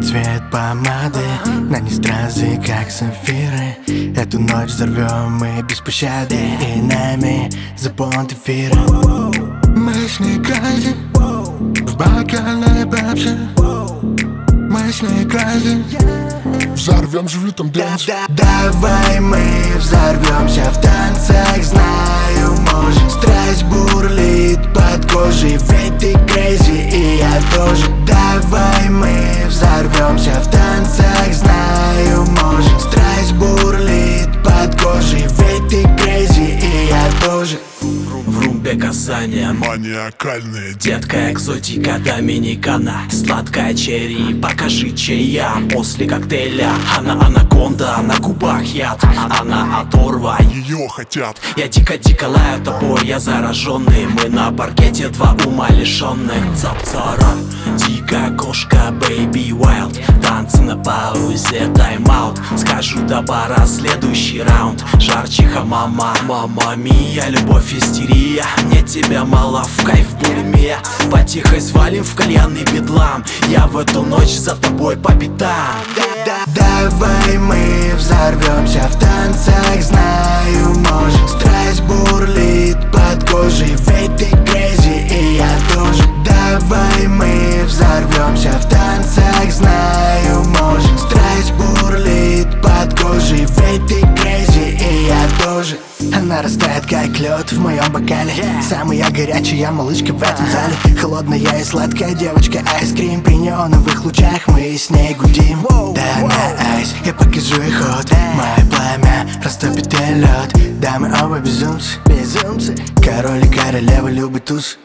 цвет помады, на ней стразы, как сапфиры. Эту ночь взорвем мы без пощады, и нами заполнит эфиры. Мы с ней грязим в бокальной пепси. Мы с ней грязим, взорвемся в лютом дэнсе. Давай мы взорвемся в танцах, знаю, может. Страсть бурлит под кожей, ведь ты crazy, и я тоже. Давай мы взорвемся в танцах, знаю, может. Страсть бурлит под кожей, ведь ты crazy, и я тоже. В румбе касания Маниакальные детка экзотика доминикана. Сладкая черри, покажи, чей я. После коктейля она анаконда, на губах яд. Она оторва, ее хотят. я дико-дико лаю тобой, я зараженный. Мы на паркете два ума лишенных. Цап-цара, дикая кошка, baby wild. Танцы на паузе, тайм-аут. Скажу до бара, следующий раунд. Жарчиха, мама, мама мия. Любовь, истерия, мне тебя мало, в кайф булимия. Потихой свалим в кальянный бедлам. Я в эту ночь за тобой по пятам. Давай мы взорвемся в танцах, знаю, может. Страсть бурлит под кожей, ведь ты crazy, и я тоже. Давай мы взорвемся в танцах, знаю, может. Страсть бурлит под кожей, ведь ты crazy, и я тоже. Она растает как лед в моем бокале. Самая горячая малышка в этом зале. Холодная и сладкая девочка, айскрим. При неоновых лучах мы с ней гудим. Да, на айс, я покажу ей ход. Мое пламя растопит лед. Да, мы оба безумцы, безумцы. Король и королева любят туз.